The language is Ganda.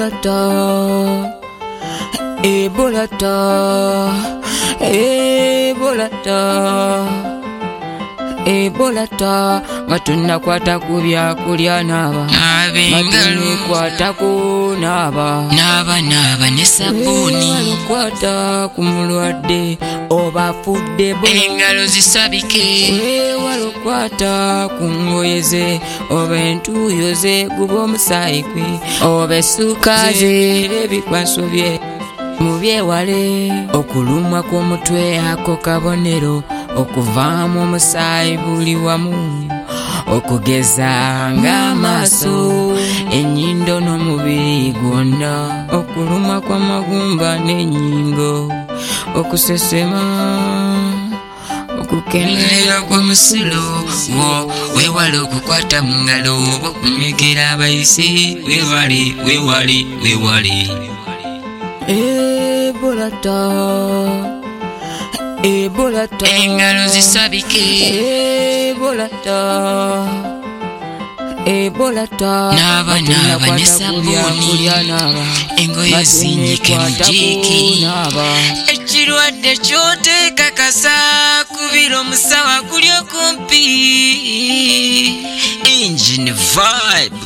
Ebola ta, Ebola ta, Ebola ta, Ebola ta. Matuna kwata kubya kulya naba, matuna kwata kunaba, naba ne sabuni. Kwata kumulwadde oba fudde bo, engalo zisabike. Walo kwata kungoyeze oba entuuyo ze guba omusaayi gwe oba essuuka ze ebikwaso bye mubyewale. Okulumwa kw'omutwe ako kabonero, okuvaamu omusaayi buli wamu, okugeza ng'amaaso, ennyindo n'omubiri gwonna, okulumwa kw'amagumba n'ennyingo, okusesema, okukenera kw'omusilo wo, weewale okukwata mu ngalo oba okunyegera abayisi. Weewale. Ebola ta, Ebola ta, engalo zisabike. Ebola ta, Ebola ta. Naba ne sabuni, engoye zinyike mujiki. Ekirwadde kyoteekakasa kubira omusawa guli okumpi. Engine vibe.